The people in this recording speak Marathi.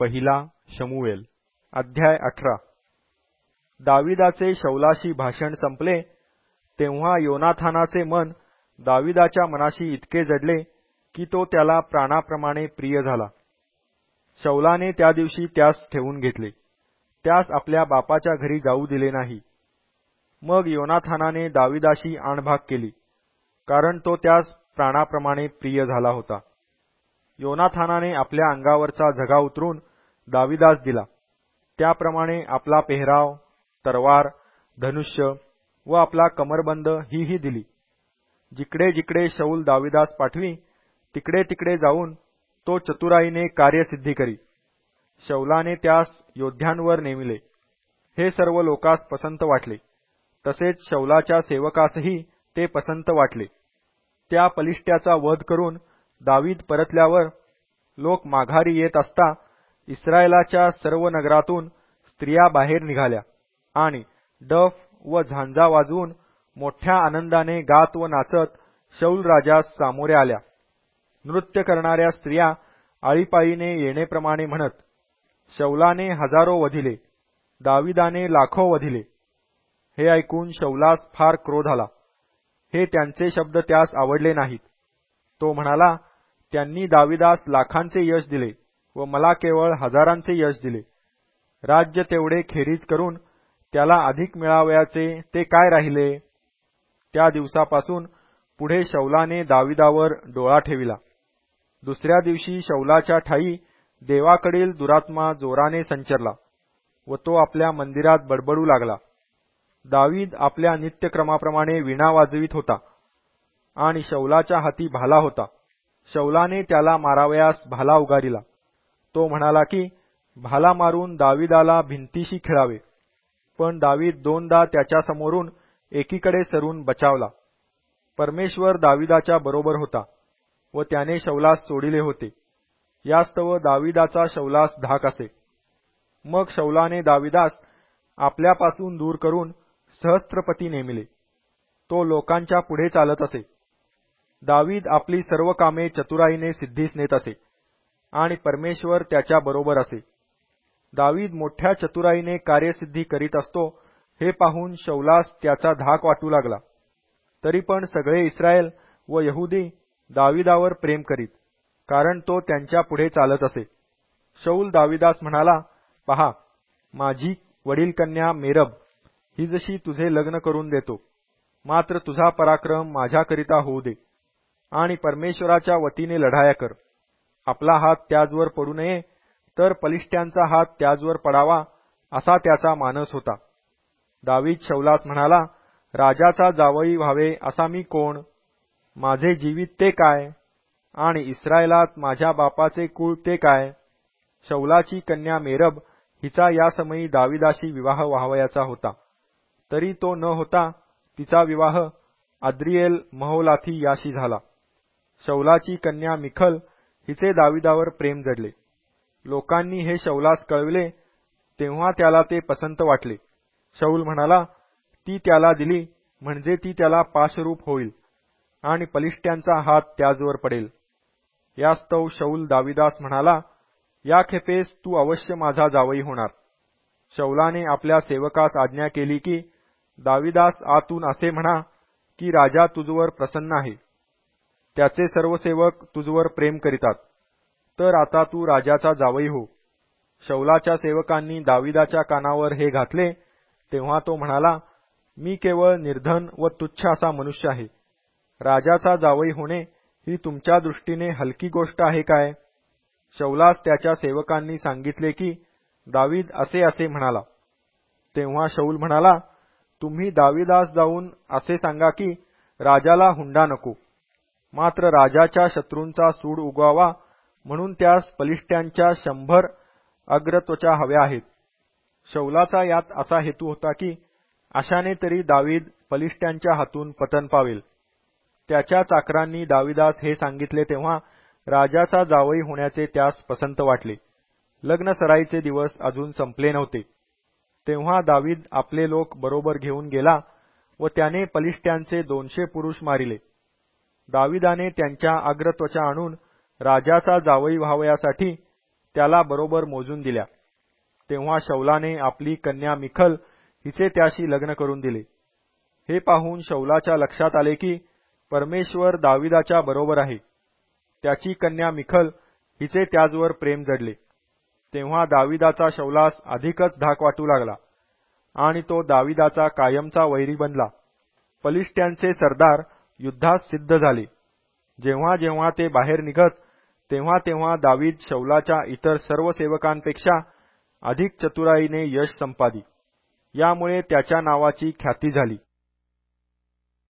पहिला शमूएल अध्याय 18। दाविदाचे शौलाशी भाषण संपले तेव्हा योनाथानाचे मन दाविदाच्या मनाशी इतके जडले की तो त्याला प्राणाप्रमाणे प्रिय झाला। शौलाने त्या दिवशी त्यास ठेवून घेतले, त्यास आपल्या बापाच्या घरी जाऊ दिले नाही। मग योनाथानाने दाविदाशी आणभाग केली, कारण तो त्यास प्राणाप्रमाणे प्रिय झाला होता। योनाथानाने आपल्या अंगावरचा झगा उतरून दाविदास दिला, त्याप्रमाणे आपला पेहराव, तरवार, धनुष्य व आपला कमरबंद ही दिली। जिकडे जिकडे शौल दाविदास पाठवी तिकडे तिकडे जाऊन तो चतुराईने कार्यसिद्धी करी। शौलाने त्यास योद्ध्यांवर नेमिले, हे सर्व लोकास पसंत वाटले, तसेच शौलाच्या सेवकासही ते पसंत वाटले। त्या पलिष्ट्याचा वध करून दावीद परतल्यावर लोक माघारी येत असता इस्रायेलाच्या सर्व नगरातून स्त्रिया बाहेर निघाल्या आणि डफ व झांजा वाजवून मोठ्या आनंदाने गात व नाचत शौल राजास सामोरे आल्या। नृत्य करणाऱ्या स्त्रिया आळीपाळीने येणेप्रमाणे म्हणत, शौलाने हजारो वधिले, दाविदाने लाखो वधिले। हे ऐकून शौलास फार क्रोध आला। हे त्यांचे शब्द त्यास आवडले नाहीत। तो म्हणाला, त्यांनी दाविदास लाखांचे यश दिले व मला केवळ हजारांचे यश दिले। राज्य तेवढे खेरीज करून त्याला अधिक मिळावयाचे ते काय राहिले? त्या दिवसापासून पुढे शौलाने दाविदावर डोळा ठेविला। दुसऱ्या दिवशी शौलाच्या ठायी देवाकडील दुरात्मा जोराने संचरला व तो आपल्या मंदिरात बडबडू लागला। दावीद आपल्या नित्यक्रमाप्रमाणे वीणा वाजवित होता आणि शौलाच्या हाती भाला होता। शौलाने त्याला मारावयास भाला उगारिला। तो म्हणाला की भाला मारून दाविदाला भिंतीशी खिळावे, पण दावीद दोनदा त्याच्या समोरून एकीकडे सरून बचावला। परमेश्वर दाविदाच्या बरोबर होता व त्याने शौलास सोडिले होते, यास्तव दाविदाचा शौलास धाक असे। मग शौलाने दाविदास आपल्यापासून दूर करून सहस्त्रपती नेमिले। तो लोकांच्या पुढे चालत असे। दावीद आपली सर्व कामे चतुराईने सिद्धीस नेत असे आणि परमेश्वर त्याच्या बरोबर असे। दावीद मोठ्या चतुराईने कार्यसिद्धी करीत असतो हे पाहून शौलास त्याचा धाक वाटू लागला। तरी पण सगळे इस्रायल व यहुदी दाविदावर प्रेम करीत, कारण तो त्यांच्या पुढे चालत असे। शौल दाविदास म्हणाला, पहा, माझी वडीलकन्या मेरब हिजशी तुझे लग्न करून देतो, मात्र तुझा पराक्रम माझ्याकरिता होऊ दे आणि परमेश्वराच्या वतीने लढाया कर। आपला हात त्याजवर पडू नये, तर पलिष्ट्यांचा हात त्याजवर पडावा असा त्याचा मानस होता। दावीद शौलास म्हणाला, राजाचा जावई व्हावे असा मी कोण? माझे जीवित ते काय? आणि इस्रायलात माझ्या बापाचे कुळ ते काय? शौलाची कन्या मेरब हिचा यासमयी दाविदाशी विवाह व्हावयाचा होता, तरी तो न होता तिचा विवाह अद्रिएल महोलाथी याशी झाला। शौलाची कन्या मिखल हिचे दाविदावर प्रेम जडले। लोकांनी हे शौलास कळविले तेव्हा त्याला ते पसंत वाटले। शौल म्हणाला, ती त्याला दिली म्हणजे ती त्याला पाशरूप होईल आणि पलिष्ट्यांचा हात त्याजवर पडेल। यास्तव शौल दाविदास म्हणाला, या खेपेस तू अवश्य माझा जावई होणार। शौलाने आपल्या सेवकास आज्ञा केली की दाविदास आतून असे म्हणा की राजा तुझवर प्रसन्न आहे, त्याचे सर्व सेवक तुझवर प्रेम करीतात, तर आता तू राजाचा जावई हो। शौलाच्या सेवकांनी दाविदाच्या कानावर हे घातले तेव्हा तो म्हणाला, मी केवळ निर्धन व तुच्छ असा मनुष्य आहे। राजाचा जावई होणे ही तुमच्या दृष्टीने हलकी गोष्ट आहे काय? शौलास त्याच्या सेवकांनी सांगितले की दावीद असे म्हणाला। तेव्हा शौल म्हणाला, तुम्ही दाविदास जाऊन असे सांगा की राजाला हुंडा नको, मात्र राजाच्या शत्रूंचा सूड उगवावा म्हणून त्यास पलिष्ट्यांच्या 100 अग्रत्वचा हव्या आहेत। शौलाचा यात असा हेतू होता की अशाने तरी दावीद पलिष्ट्यांच्या हातून पतन पावेल। त्याच्या चाकरांनी दाविदास हे सांगितले तेव्हा राजाचा जावई होण्याचे त्यास पसंत वाटले। लग्न सराईचे दिवस अजून संपले नव्हते तेव्हा दावीद आपले लोक बरोबर घेऊन गेला व त्याने पलिष्ट्यांचे 200 पुरुष मारिले। दाविदाने त्यांच्या अग्रत्वचा आणून राजाचा जावई व्हावयासाठी त्याला बरोबर मोजून दिल्या. तेव्हा शौलाने आपली कन्या मिखल हिचे त्याशी लग्न करून दिले. हे पाहून शौलाच्या लक्षात आले की परमेश्वर दाविदाच्या बरोबर आहे. त्याची कन्या मिखल हिचे त्याजवर प्रेम जडले. तेव्हा दाविदाचा शौलास अधिकच धाक वाटू लागला आणि तो दाविदाचा कायमचा वैरी बनला. फलिष्त्यांचे सरदार युद्धात सिद्ध झाले. जेव्हा जेव्हा ते बाहेर निघत तेव्हा तेव्हा दावीद शौलाच्या इतर सर्व सेवकांपेक्षा अधिक चतुराईने यश संपादी. यामुळे त्याच्या नावाची ख्याती झाली.